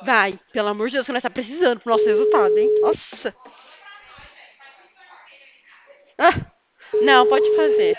Vai, pelo amor de Deus, que nós tá precisando pro nosso resultado, hein? Nossa. Ah, não, pode fazer.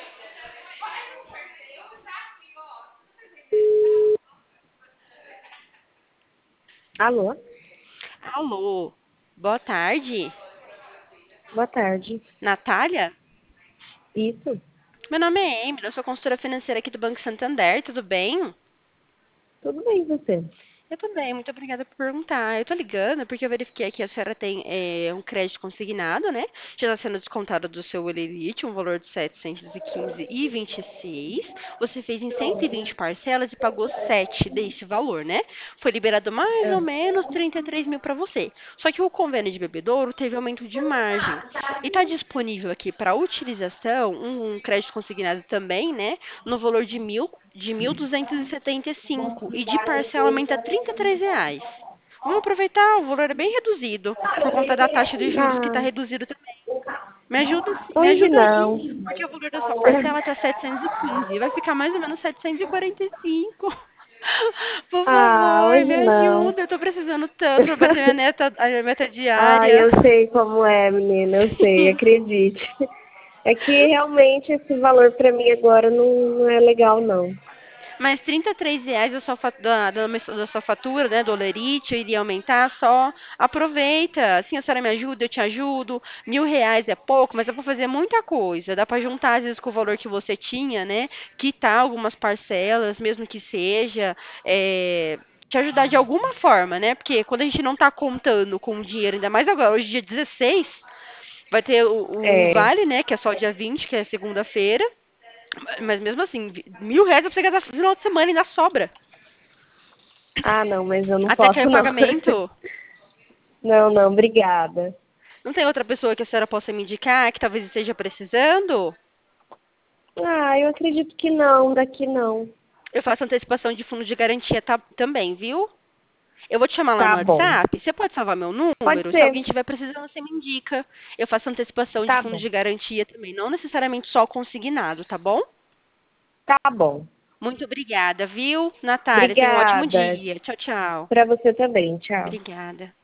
Alô? Alô, boa tarde. Boa tarde. Natália? Isso? Meu nome é Emily, eu sou consultora financeira aqui do Banco Santander, tudo bem? Tudo bem, e você? Eu tô bem, muito obrigada por perguntar. Eu tô ligando porque eu verifiquei que a senhora tem um crédito consignado, né? Já está sendo descontado do seu Olerite, um valor de 715,26. Você fez em 120 parcelas e pagou 7 desse valor, né? Foi liberado mais ou Ah, menos 33 mil para você. Só que o convênio de bebedouro teve aumento de margem. E está disponível aqui para utilização um crédito consignado também, né? No valor de 1.275 e de parcelamento a R$ 33. Vamos aproveitar, o valor é bem reduzido, por conta da taxa de juros que está ah, reduzido também. Me hoje ajuda não. aí, porque o valor da sua parcela está 715, vai ficar mais ou menos 745. Por Ah, favor, me hoje não. ajuda, eu tô precisando tanto para bater a meta Ah, diária. eu sei como é, menina, eu sei, acredite. É que realmente esse valor pra mim agora não é legal, não. Mas R$ 33 da sua fatura, né, do Olerite, iria aumentar só. Aproveita. Assim, a senhora me ajuda, eu te ajudo. R$ 1.000 é pouco, mas dá para fazer muita coisa. Dá para juntar, às vezes, com o valor que você tinha, né? Quitar algumas parcelas, mesmo que seja. Te ajudar de alguma forma, né? Porque quando a gente não está contando com o dinheiro, ainda mais agora, hoje, dia 16, vai ter o É. Vale, né? Que é só dia 20, que é segunda-feira. Mas mesmo assim, R$ 1.000 pra você gastar no final de semana ainda sobra. Ah, não, mas eu não Até cair posso, o não. pagamento. Não, não, obrigada. Não tem outra pessoa que a senhora possa me indicar que talvez esteja precisando? Ah, eu acredito que não, daqui não. Eu faço antecipação de fundo de garantia também, viu? Eu vou te chamar lá no Tá bom. WhatsApp. Você pode salvar meu Pode número? Se alguém ser. estiver precisando, você me indica. Eu faço antecipação de Tá fundo bom. de garantia também. Não necessariamente só consignado, tá bom? Tá bom. Muito obrigada, viu? Natália, tenha um ótimo Obrigada. dia. Tchau, tchau. Pra você também. Tchau. Obrigada.